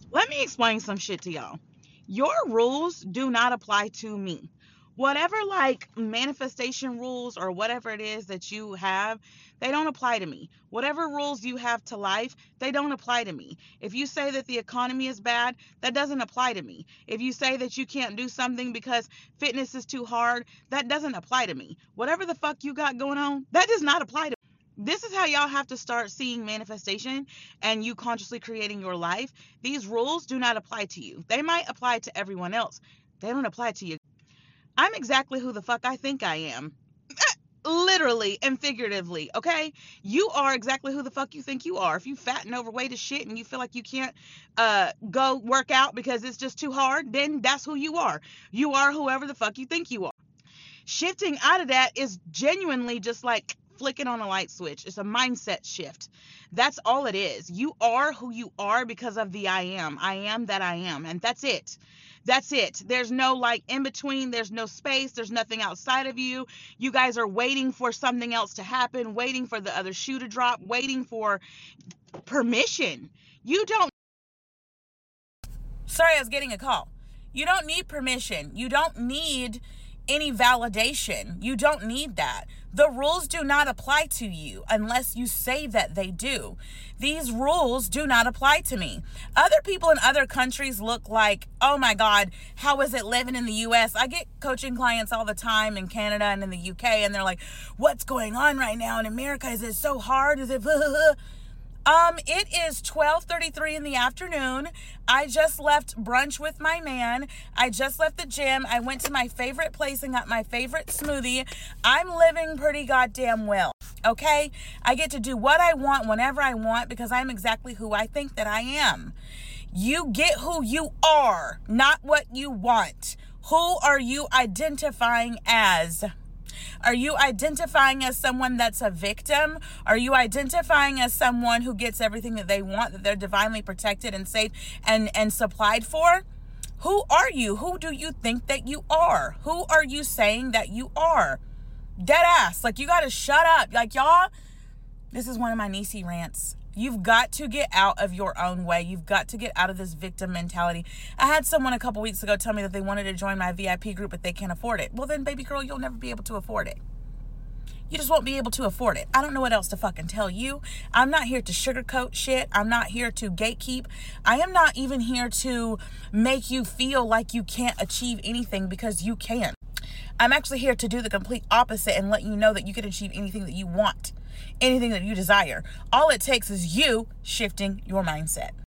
Let me explain some shit to y'all. Your rules do not apply to me. Whatever like manifestation rules or whatever it is that you have, they don't apply to me. Whatever rules you have to life, they don't apply to me. If you say that the economy is bad, that doesn't apply to me. If you say that you can't do something because fitness is too hard, that doesn't apply to me. Whatever the fuck you got going on, that does not apply to me. This is how y'all have to start seeing manifestation and you consciously creating your life. These rules do not apply to you. They might apply to everyone else. They don't apply to you. I'm exactly who the fuck I think I am. Literally and figuratively, okay? You are exactly who the fuck you think you are. If you fat and overweight as shit and you feel like you can't go work out because it's just too hard, then that's who you are. You are whoever the fuck you think you are. Shifting out of that is genuinely just like flicking on a light switch. It's a mindset shift. That's all it is. You are who you are because of the I am. I am that I am. And that's it. That's it. There's no like in between. There's no space. There's nothing outside of you. You guys are waiting for something else to happen, waiting for the other shoe to drop, waiting for permission. You don't. Sorry, I was getting a call. You don't need permission. You don't need any validation. You don't need that. The rules do not apply to you unless you say that they do. These rules do not apply to me. Other people in other countries look like, oh my God, how is it living in the US? I get coaching clients all the time in Canada and in the UK, and they're like, what's going on right now in America? Is it so hard? Is it... It is 12:33 in the afternoon. I just left brunch with my man. I just left the gym. I went to my favorite place and got my favorite smoothie. I'm living pretty goddamn well, okay? I get to do what I want whenever I want because I'm exactly who I think that I am. You get who you are, not what you want. Who are you identifying as? Are you identifying as someone that's a victim? Are you identifying as someone who gets everything that they want, that they're divinely protected and safe and supplied for? Who are you? Who do you think that you are? Who are you saying that you are? Dead ass. Like, you got to shut up. Like, y'all, this is one of my Niecy rants. You've got to get out of your own way. You've got to get out of this victim mentality. I had someone a couple weeks ago tell me that they wanted to join my VIP group, but they can't afford it. Well, then, baby girl, you'll never be able to afford it. You just won't be able to afford it. I don't know what else to fucking tell you. I'm not here to sugarcoat shit. I'm not here to gatekeep. I am not even here to make you feel like you can't achieve anything, because you can. I'm actually here to do the complete opposite and let you know that you can achieve anything that you want, anything that you desire. All it takes is you shifting your mindset.